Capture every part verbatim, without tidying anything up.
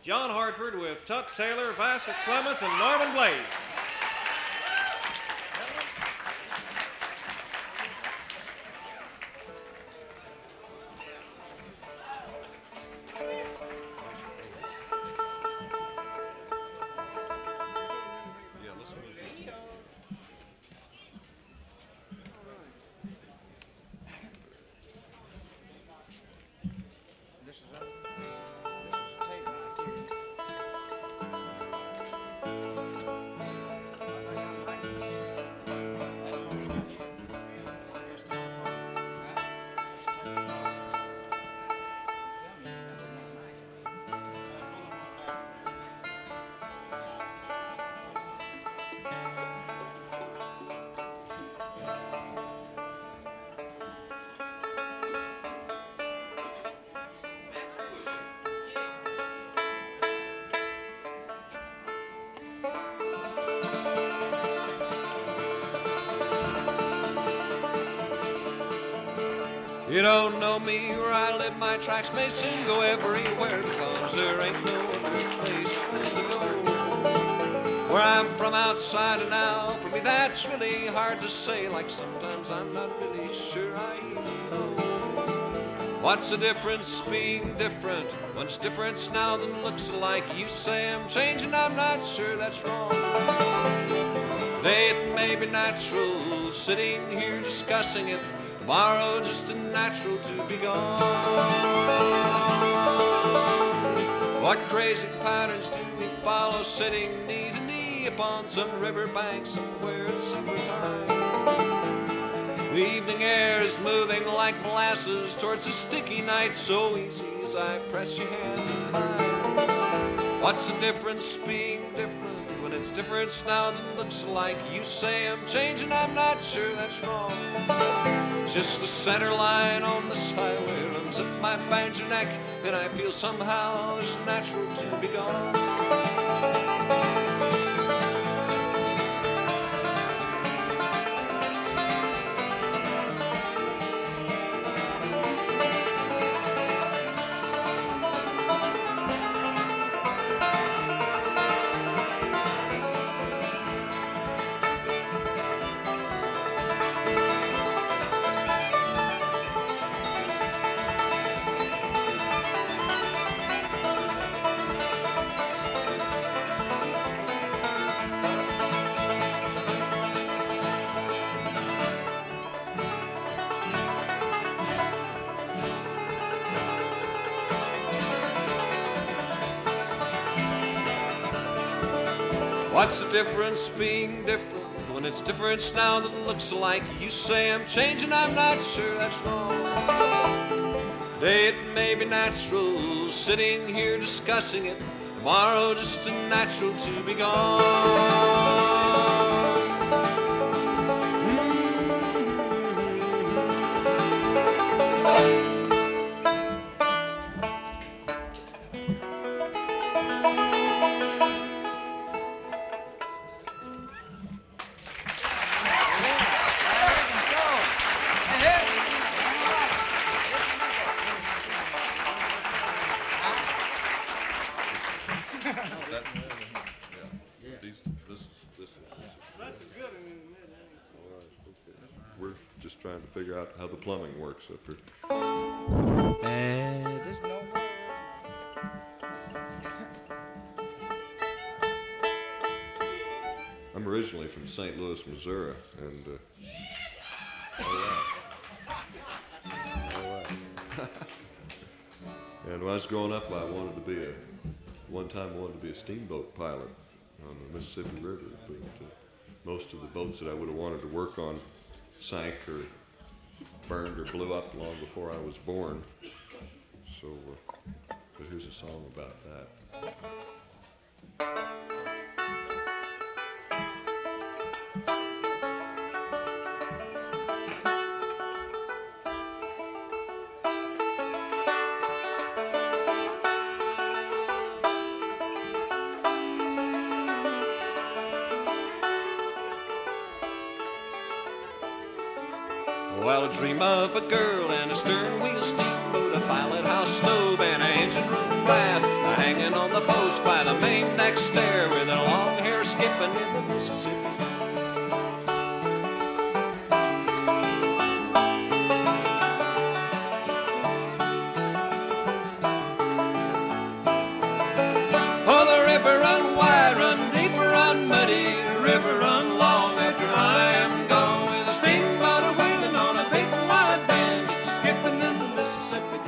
John Hartford with Tuck Taylor, Bassett Clements, and Norman Blaze. You don't know me where I live, my tracks may soon go everywhere, because there ain't no other place to go. Where I'm from outside and now, for me that's really hard to say, like sometimes I'm not really sure I even know. What's the difference being different, when it's different now than looks alike? You say I'm changing, I'm not sure that's wrong. Today it may be natural, sitting here discussing it, tomorrow just a natural to be gone. What crazy patterns do we follow, sitting knee to knee upon some riverbank somewhere at summertime? The evening air is moving like molasses towards a sticky night, so easy as I press your hand in mine. What's the difference being different, when it's different now than looks alike? You say I'm changing, I'm not sure that's wrong. Just the center line on this highway runs up my banjo neck, and I feel somehow it's natural to be gone. What's the difference being different, when it's different now than looks alike? You say I'm changing, I'm not sure that's wrong. Today it may be natural, sitting here discussing it, tomorrow just a natural to be gone. Trying to figure out how the plumbing works up here. And there's no I'm originally from Saint Louis, Missouri, and uh, all right, all right. And when I was growing up, I wanted to be a. One time, I wanted to be a steamboat pilot on the Mississippi River, but uh, most of the boats that I would have wanted to work on sank or burned or blew up long before I was born. So, uh, but here's a song about that. Well, I dream of a girl and a stern wheel steamboat, a pilot house stove and an engine room glass, a hanging on the post by the main deck stair with her long hair skipping in the Mississippi. Oh, the river run wide, run deep, run muddy, river run long after I am gone, with a steamboat a wheeling on a big wide bend, just a skipping in the Mississippi.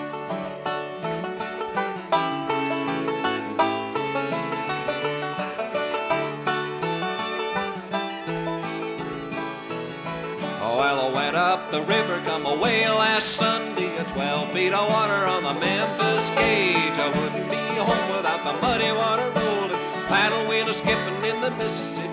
Oh, well, I went up the river, come away last Sunday, a twelve feet of water on the Memphis gauge. I wouldn't be home without the muddy water rolling, paddle wheel a skipping in the Mississippi.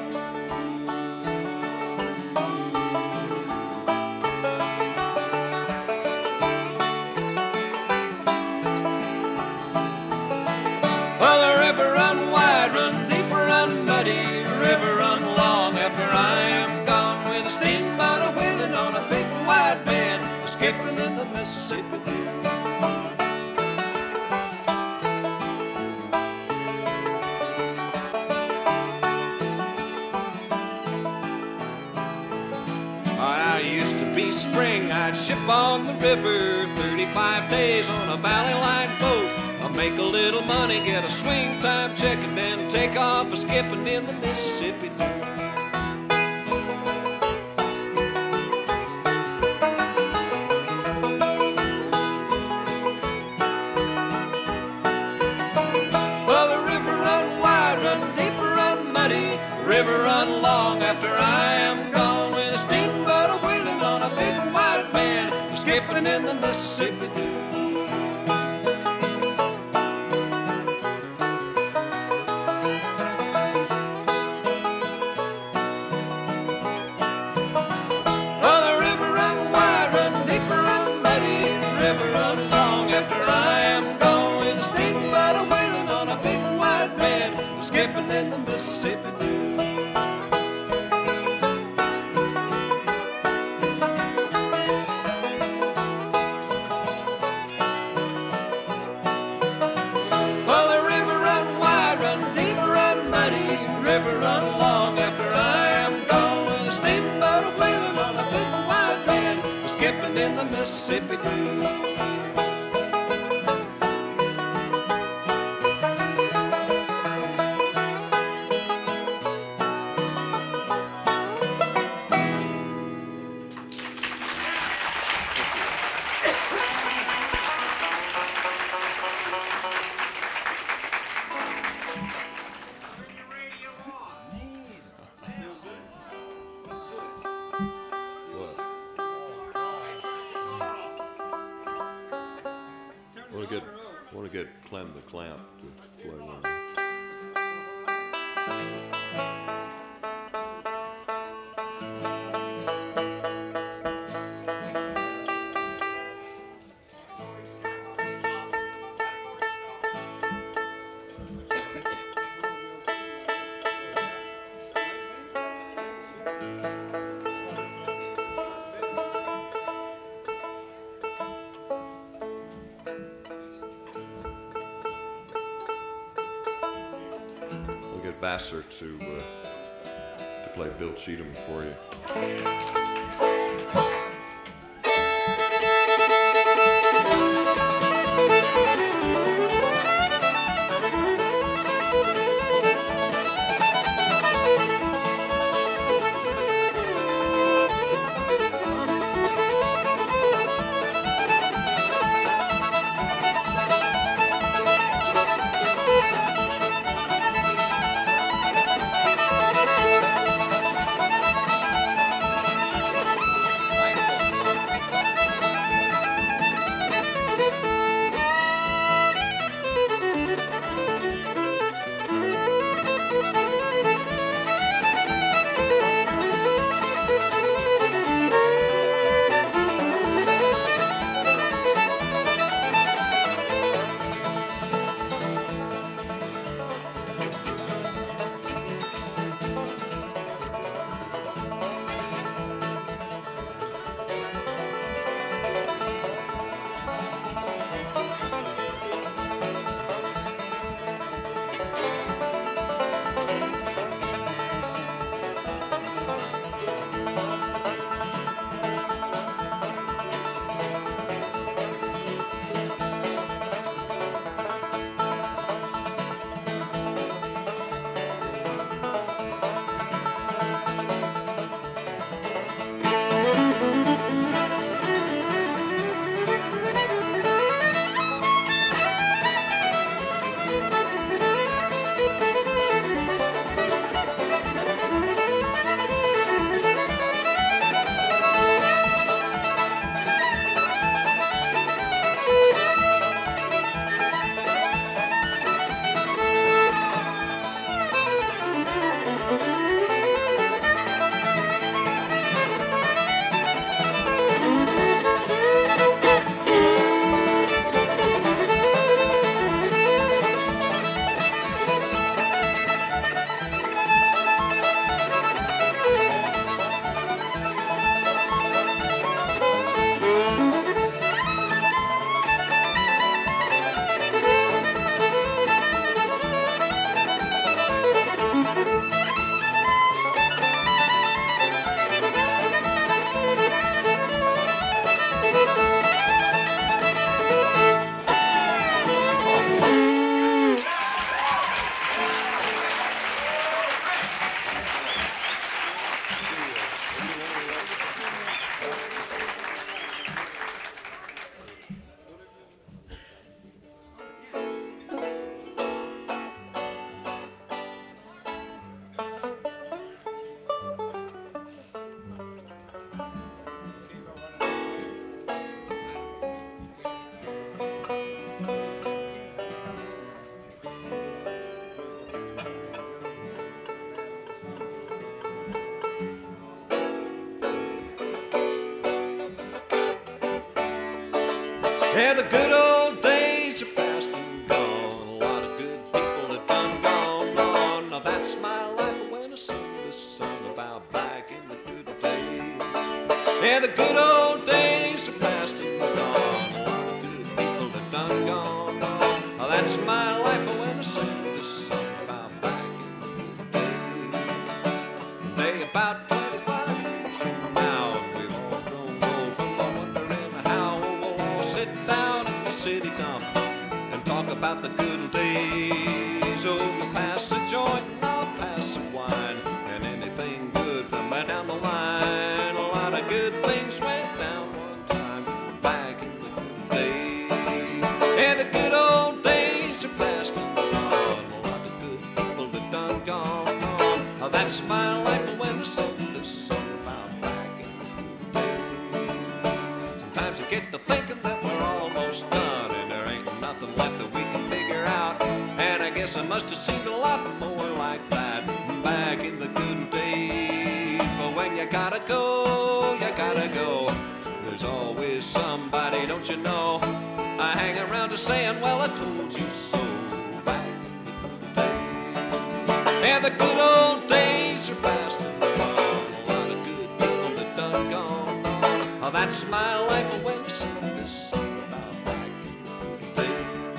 Well, the river run wide, run deep, run muddy, river run long after I am gone, with a steamboat a wheeling on a big wide bend, skipping in the Mississippi. I used to be spring, I'd ship on the river, thirty-five days on a valley line boat. I'll make a little money, get a swing time check, and then take off a skipping in the Mississippi. Well, the river run wide, run deep, run muddy, river run long after I am gone, with a steamboat a wheeling on a big wide bend, skipping in the Mississippi. Oh, the river run wide, run deep, run muddy, river run long after I am gone, with a steamboat a wheeling on a big wide bend, skipping in the Mississippi. Well, the river run wide, run deep, run muddy, river run long after I am gone, with a steamboat a wheeling on a big wide bend, skipping in the Mississippi. What? Want to get want to get Clem the Clamp to play one. We'll get Vassar to uh, to play Bill Cheatham for you. Yeah, the good old days are past and gone. A lot of good people that done gone on. Now that's my life when I sing this song about back in the good days. Yeah, the good old days are past and gone. A lot of good people that done gone on. Now that's my life when I sing this song about back in the good days. They about twenty-five years from now, we've all grown old from wondering how we'll sit down at the city dump and talk about the good old days. Oh, you pass a joint and I'll pass some wine, and anything good from right down the line. A lot of good things went down one time back in the good days. Yeah, the good old days are past and gone. A lot of good people that done gone on. Oh, that's my life when I sing this song about back in the good days. Sometimes I get to thinking that we're almost done and there ain't nothing left that we can figure out. And I guess I must have seemed a lot more like that back in the good days. But when you gotta go, you gotta go. There's always somebody, don't you know? I hang around just saying, well, I told you so. Back in the good days. And the good old days are past and gone. A lot of good people that done gone on. Oh, that's my life when I sing this song about back in the good days.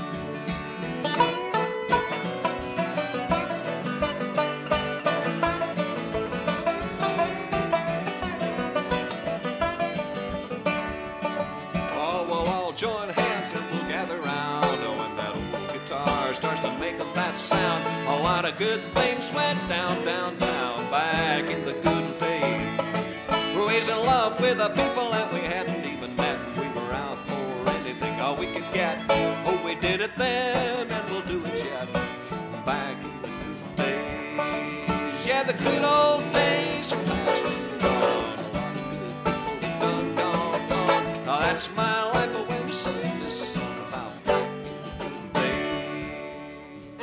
Oh, we'll all join hands and we'll gather round. Oh, and that old guitar starts to make that sound. A lot of good things went down downtown back in the good days. We's in love with the people that we hadn't even met. We were out for anything all we could get. Oh, we did it then and we'll do it yet. Back in the good days. Yeah, the good old days are past and gone. A lot of good people that done gone, gone. Now that's my life when we sing this song about back in the good days.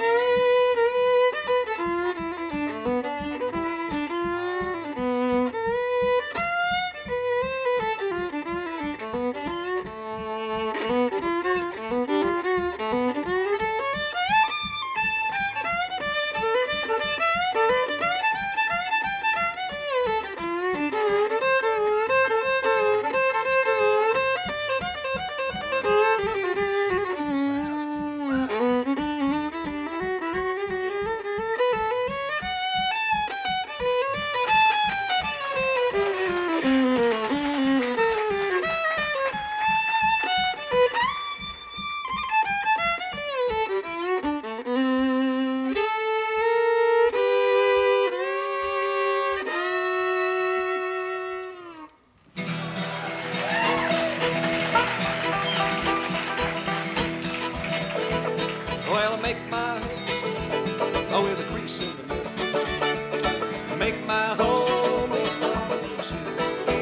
Well, I make my home, oh, with a crease in the middle. Make my home in the shoe.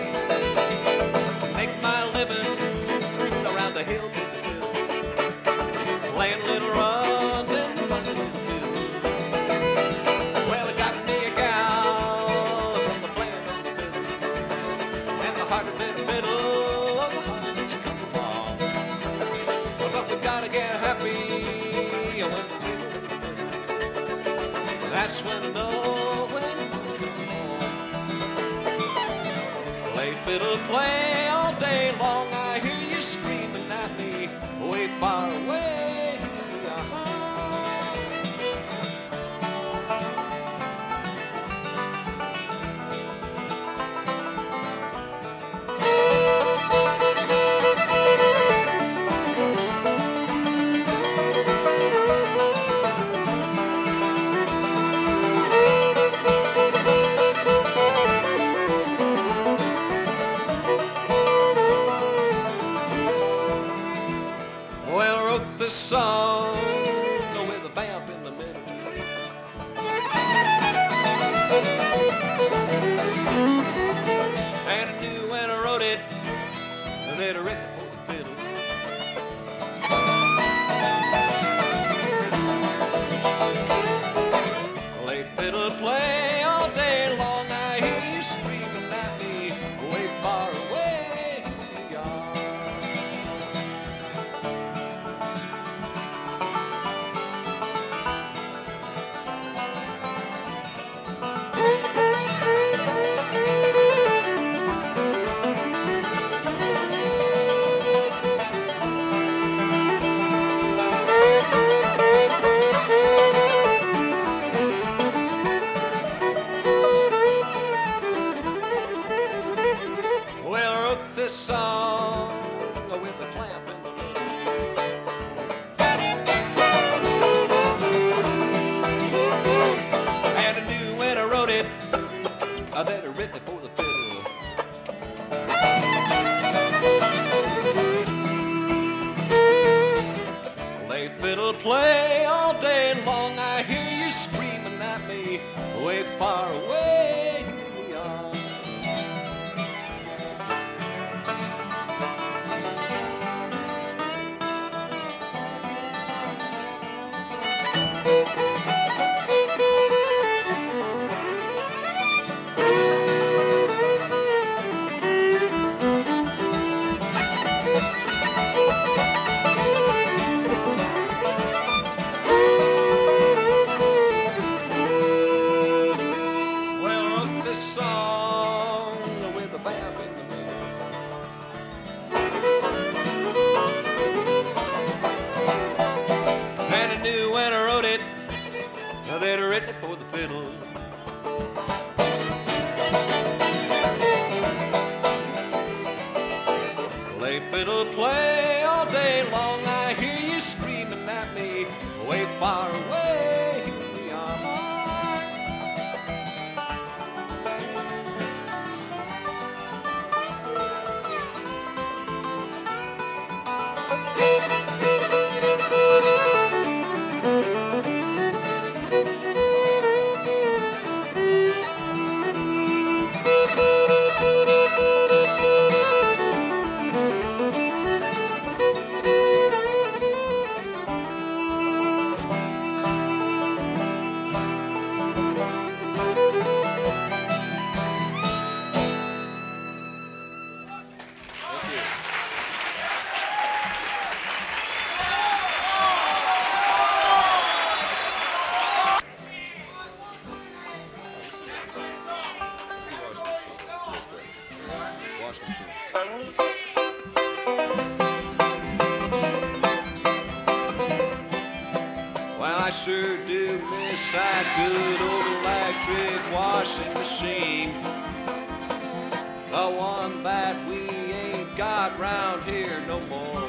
Make my living around the hill, laying little runs and funny little deals. Well, I got me a gal from the playing of the fiddle, and the harder than a fiddle, oh, the harder that she comes along. Well, but we gotta get happy. That's when I know when I'm coming home. Play fiddle, play all day long. I hear you screaming at me way far away. Uh-huh. This far away, here we are. They'd written it for the fiddle. Play fiddle, play all day long. I hear you screaming at me, way far away. Here we are. Well, I sure do miss that good old electric washing machine, the one that we ain't got round here no more.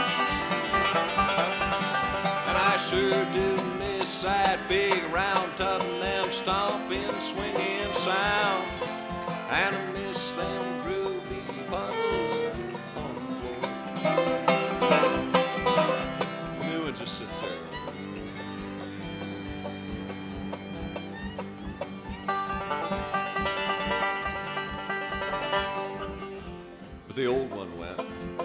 And I sure do miss that big round tub and them stomping, swinging sound, and I miss them groovy puddles on the floor. The new one just sits there. But the old one went.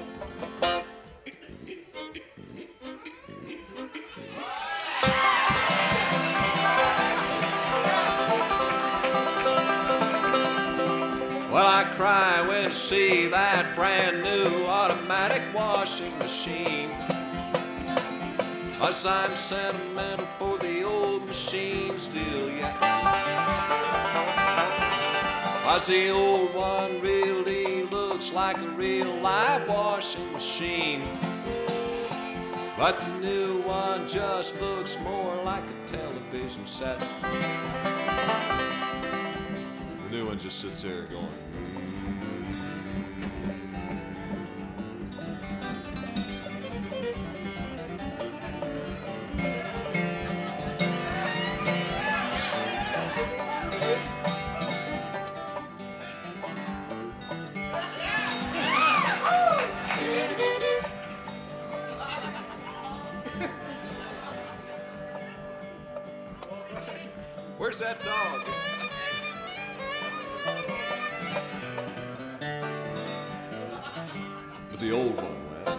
Well, I cry when I see that brand new automatic washing machine, 'cause I'm sentimental for the old machine still, yeah. 'Cause the old one really looks like a real live washing machine, but the new one just looks more like a television set. The new one just sits there going, where's that dog? But the old one went.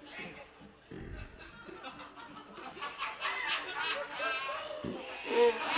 Oh.